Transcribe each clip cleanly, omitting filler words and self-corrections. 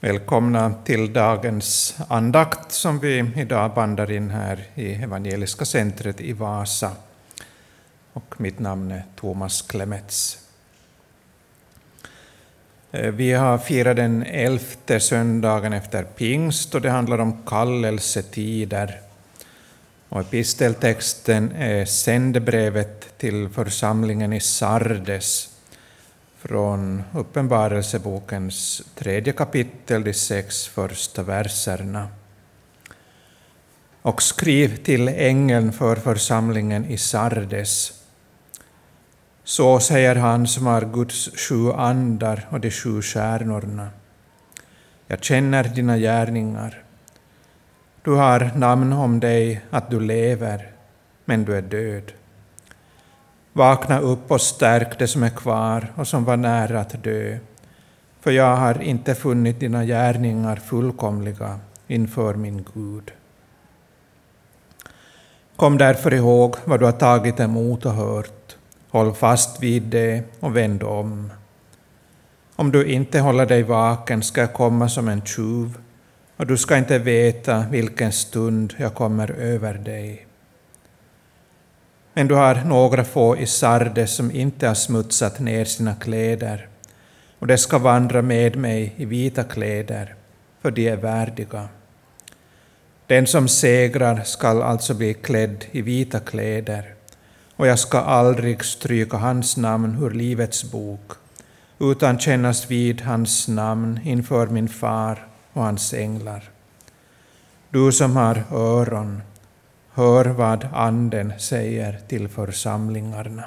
Välkomna till dagens andakt som vi idag bandar in här i Evangeliska centret i Vasa. Och mitt namn är Thomas Klemets. Vi har firat den 11:e söndagen efter pingst och det handlar om kallelsetider. Och episteltexten är sändebrevet till församlingen i Sardes från Uppenbarelsebokens 3:e kapitel, de 6 första verserna. Och skriv till ängeln för församlingen i Sardes. Så säger han som har Guds 7 andar och de 7 stjärnorna. Jag känner dina gärningar. Du har namn om dig att du lever, men du är död. Vakna upp och stärk det som är kvar och som var nära att dö, för jag har inte funnit dina gärningar fullkomliga inför min Gud. Kom därför ihåg vad du har tagit emot och hört. Håll fast vid det och vänd om. Om du inte håller dig vaken ska jag komma som en tjuv, och du ska inte veta vilken stund jag kommer över dig. Men du har några få i Sardes som inte har smutsat ner sina kläder, och de ska vandra med mig i vita kläder, för de är värdiga. Den som segrar skall alltså bli klädd i vita kläder, och jag ska aldrig stryka hans namn ur livets bok, utan kännas vid hans namn inför min far och hans änglar. Du som har öron, hör vad Anden säger till församlingarna.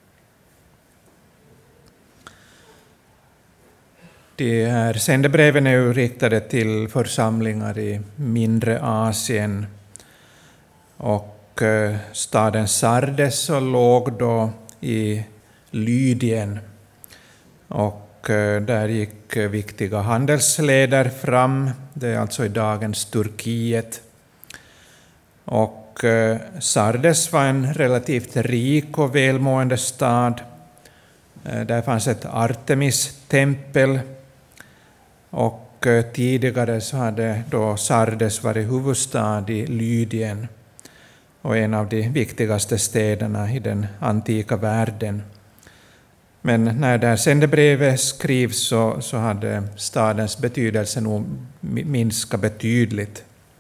De här sändebreven är riktade till församlingar i mindre Asien, och staden Sardes låg då i Lydien, och där gick viktiga handelsleder fram. Det är alltså i dagens Turkiet. Och Sardes var en relativt rik och välmående stad. Där fanns ett Artemis-tempel, och tidigare så hade då Sardes varit huvudstad i Lydien och en av de viktigaste städerna i den antika världen. Men när det här sändebrevet skrivs så hade stadens betydelse nog minskat betydligt.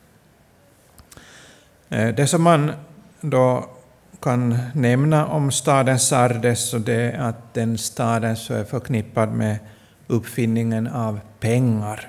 Det som man då kan nämna om staden Sardes, så det är att den staden så är förknippad med uppfinningen av pengar.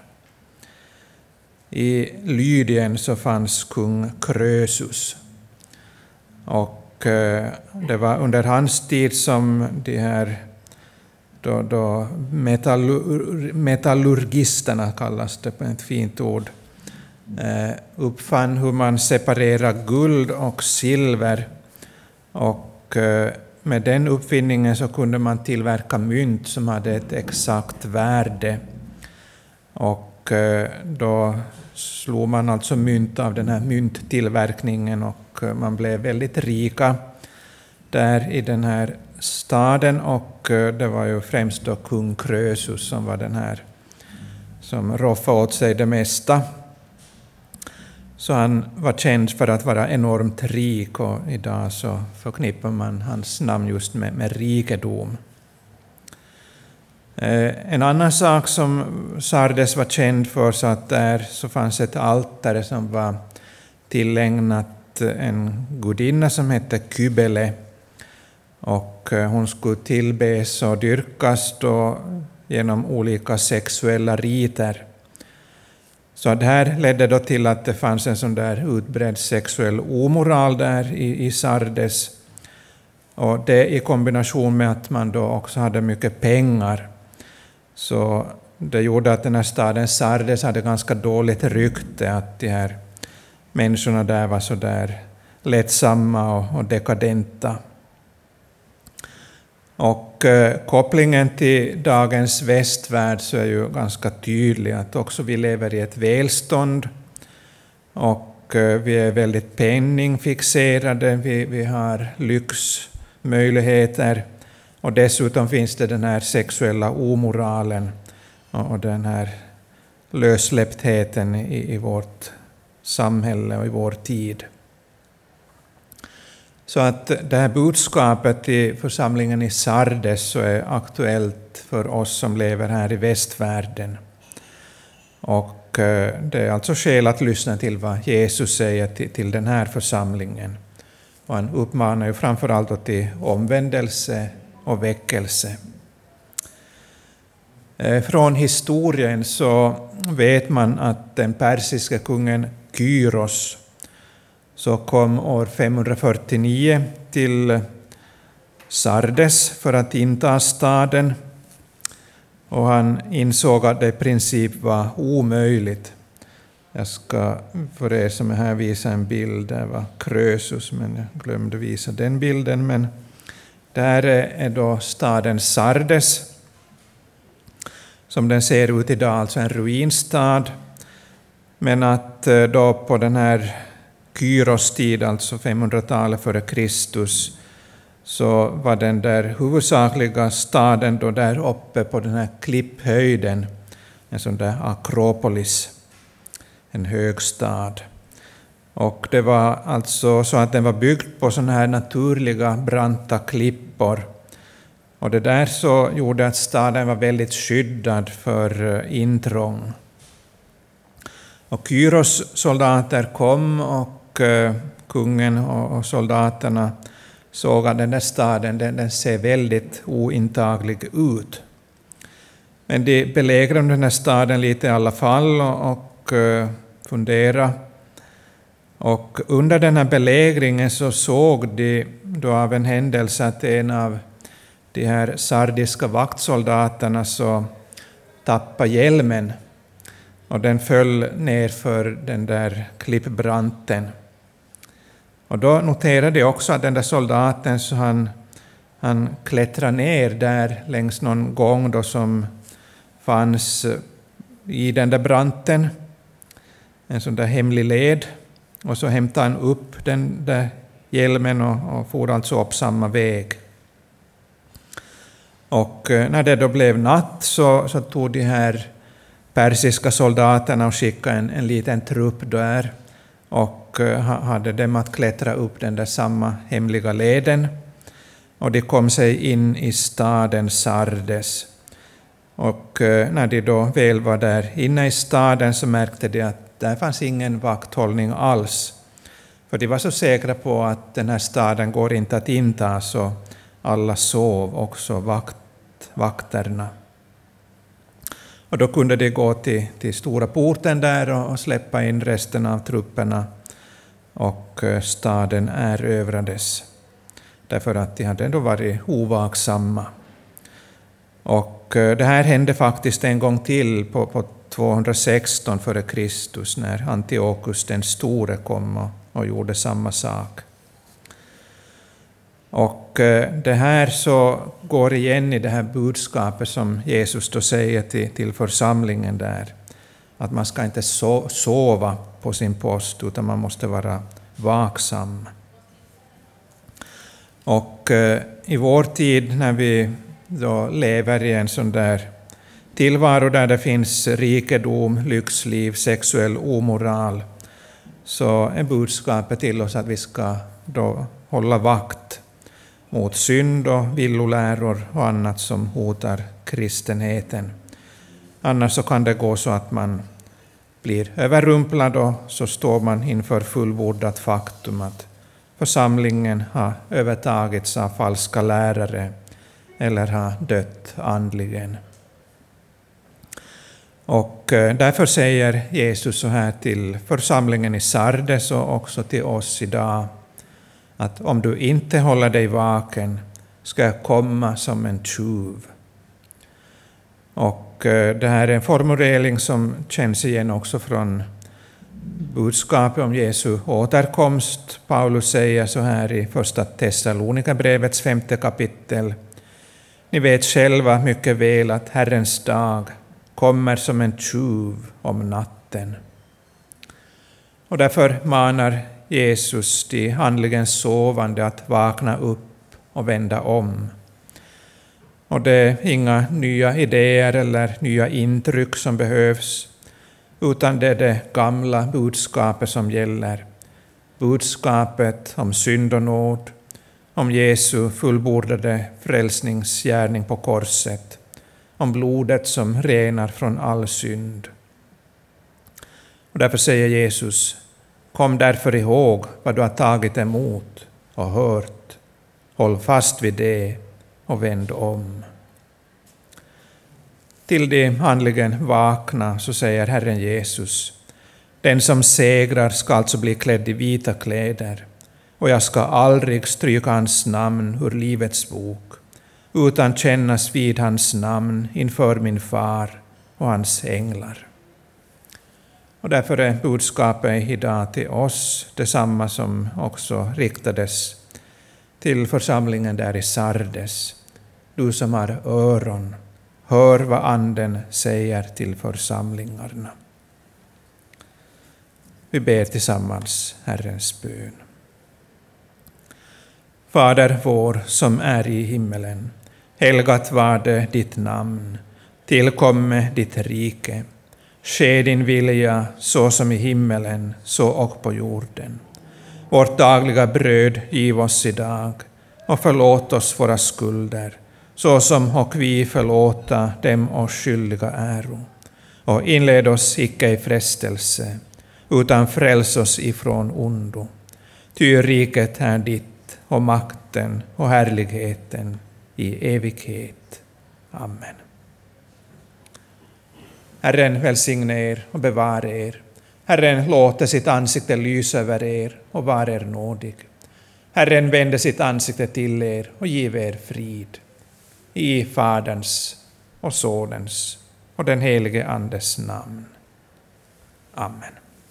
I Lydien så fanns kung Krösus, och det var under hans tid som de här då metallurgisterna, kallas det på ett fint ord, uppfann hur man separerar guld och silver, och med den uppfinningen så kunde man tillverka mynt som hade ett exakt värde, och då slog man alltså mynt av den här mynttillverkningen, och man blev väldigt rika där i den här staden, och det var ju främst då kung Krösus som var den här som roffade åt sig det mesta. Så han var känd för att vara enormt rik, och idag så förknippar man hans namn just med rikedom. En annan sak som Sardes var känd för, så att där så fanns ett altare som var tillägnat en gudinna som hette Kybele, och hon skulle tillbes och dyrkas då genom olika sexuella riter. Så det här ledde då till att det fanns en sån där utbredd sexuell omoral där i Sardes. Och det i kombination med att man då också hade mycket pengar. Så det gjorde att den här staden Sardes hade ganska dåligt rykte, att de här människorna där var så där lättsamma och dekadenta. Och kopplingen till dagens västvärld så är ju ganska tydlig, att också vi lever i ett välstånd, och vi är väldigt penningfixerade, vi har lyxmöjligheter, och dessutom finns det den här sexuella omoralen och den här lössläpptheten i vårt samhälle och i vår tid. Så att det här budskapet i församlingen i Sardes så är aktuellt för oss som lever här i västvärlden. Och det är alltså skäl att lyssna till vad Jesus säger till den här församlingen. Och han uppmanar ju framförallt till omvändelse och väckelse. Från historien så vet man att den persiska kungen Kyros så kom år 549 till Sardes för att inta staden. Och han insåg att det i princip var omöjligt. Jag ska för er som är här visa en bild. Det var Krösus, men jag glömde visa den bilden. Men där är då staden Sardes. Som den ser ut idag, alltså en ruinstad. Men att då på den här Kyros tid, alltså 500-talet före Kristus, så var den där huvudsakliga staden då där uppe på den här klipphöjden, en sån där Akropolis, en hög stad. Och det var alltså så att den var byggd på såna här naturliga branta klippor. Och det där så gjorde att staden var väldigt skyddad för intrång. Och Kyros soldater kom och kungen och soldaterna såg att den där staden den ser väldigt ointaglig ut. Men de belägrade den här staden lite i alla fall och funderade. Och under den här belägringen så såg de då av en händelse att en av de här sardiska vaktsoldaterna så tappade hjälmen. Och den föll ner för den där klippbranten. Och då noterade jag också att den där soldaten så han klättrade ner där längs någon gång då som fanns i den där branten. En sån där hemlig led. Och så hämtade han upp den där hjälmen och for alltså upp samma väg. Och när det då blev natt så tog de här persiska soldaterna och skickade en liten trupp där och hade dem att klättra upp den där samma hemliga leden. Och de kom sig in i staden Sardes. Och när de då väl var där inne i staden så märkte de att där fanns ingen vakthållning alls. För de var så säkra på att den här staden går inte att inta, så alla sov, också vakterna. Och då kunde de gå till stora porten där och släppa in resten av trupperna, och staden erövrades. Därför att de hade ändå varit ovaksamma. Och det här hände faktiskt en gång till på 216 före Kristus, när Antiochus den store kom och gjorde samma sak. Och det här så går igen i det här budskapet som Jesus då säger till församlingen där, att man ska inte sova på sin post, utan man måste vara vaksam. Och i vår tid, när vi då lever i en sån där tillvaro där det finns rikedom, lyxliv, sexuell omoral, så är budskapet till oss att vi ska då hålla vakt mot synd och villoläror och annat som hotar kristenheten. Annars så kan det gå så att man blir överrumplad, och så står man inför fullbordat faktum att församlingen har övertagits av falska lärare eller har dött andligen. Och därför säger Jesus så här till församlingen i Sardes och också till oss idag, att om du inte håller dig vaken ska jag komma som en tjuv. Och det här är en formulering som känns igen också från budskapet om Jesu återkomst. Paulus säger så här i första Thessalonikerbrevets 5:e kapitel: ni vet själva mycket väl att Herrens dag kommer som en tjuv om natten. Och därför manar Jesus de andligen sovande att vakna upp och vända om. Och det är inga nya idéer eller nya intryck som behövs, utan det är det gamla budskapet som gäller. Budskapet om synd och nåd, om Jesu fullbordade frälsningsgärning på korset, om blodet som renar från all synd. Och därför säger Jesus, kom därför ihåg vad du har tagit emot och hört. Håll fast vid det och vänd om. Till de andligen vakna så säger Herren Jesus, den som segrar ska alltså bli klädd i vita kläder, och jag ska aldrig stryka hans namn ur livets bok, utan kännas vid hans namn inför min far och hans änglar. Och därför är budskapet idag till oss detsamma som också riktades till församlingen där i Sardes. Du som har öron, hör vad Anden säger till församlingarna. Vi ber tillsammans Herrens bön. Fader vår som är i himmelen, helgat varde ditt namn, tillkomme ditt rike. Ske din vilja så som i himmelen, så och på jorden. Vårt dagliga bröd giv oss idag, och förlåt oss våra skulder, så som och vi förlåta dem oss skyldiga äro. Och inled oss icke i frestelse, utan fräls oss ifrån ondo. Ty riket är ditt, och makten och härligheten i evighet. Amen. Herren välsigne er och bevara er. Herren låter sitt ansikte lysa över er och var er nådig. Herren vände sitt ansikte till er och giv er frid. I Faderns och Sonens och den helige Andes namn. Amen.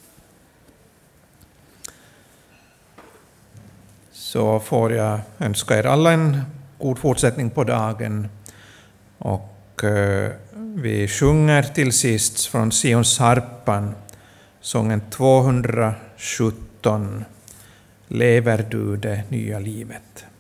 Så får jag önska er alla en god fortsättning på dagen. Och vi sjunger till sist från Sions harpan, sången 217. Lever du det nya livet?